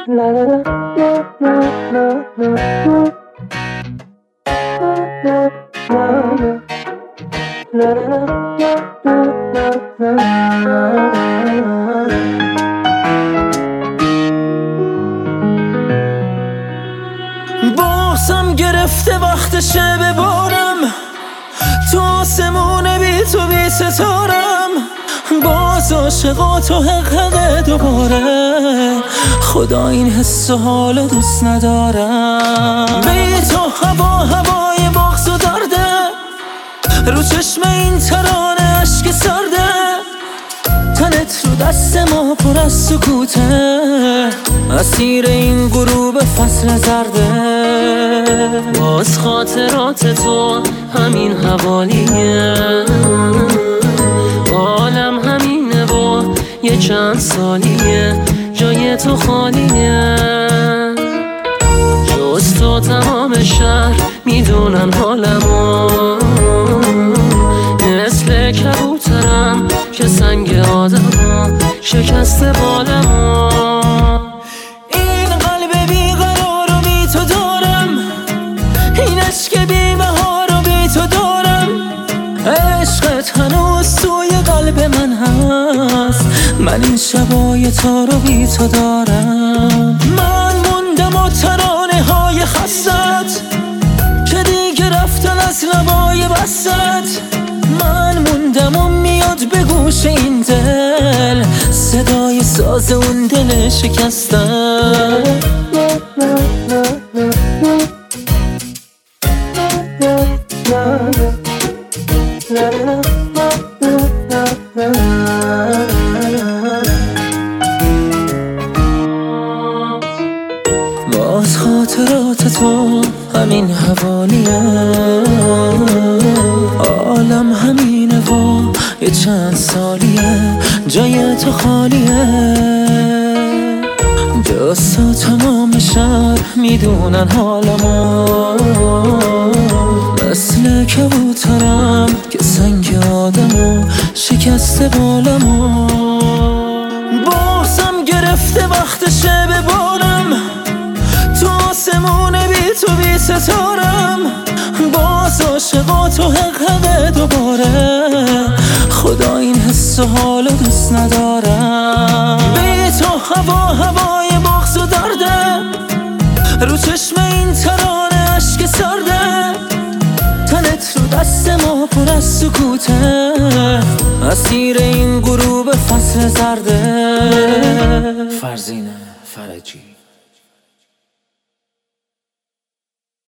بازم گرفته وقتشه ببارم تو آسمون بی تو بی ستارم، باز عاشقاتو حق دوباره، خدا این حس و حالو دوست ندارم. بی تو هوای بغض و درده، رو چشم این ترانه اشک سرده، تنت رو دست ما پر از سکوته، اسیر این غروب فصل زرده. باز خاطرات تو همین حوالیه، عالم همینه و یه چند سالیه جای تو خالیه. جز تو تمام شهر میدونن حالمو، مثل کبوترم که سنگ آدمو شکسته بالمو. این قلب بیقرار رو بی تو دارم، این عشق بی بهار رو بی تو دارم، عشقت هنوز توی قلب من هست، من این شبای تا رو بی تو دارم. من موندم و ترانه های خستت که دیگه رفتن از لبای بستت، من موندم و میاد به گوش این دل صدای ساز اون دل شکستم. باز خاطرات تو همین حوالیه، عالم همینه و یه چند سالیه جای تو خالیه. جز تو تمام شهر میدونن حالمو، مثل کبوترم که سنگ آدمو شکسته بالمو. بازم گرفته وقتشه ببارم تو آسمون بی تو بی ستارم، باز عاشقاتو حق دوباره، خدا این حس و حالو دوست ندارم. بی تو هوای بغض و درده، رو چشم این ترانه اشک سرده، تنت رو دست ما پر از سکوته، اسیر این غروب فصل زرده. فرزین فرجی.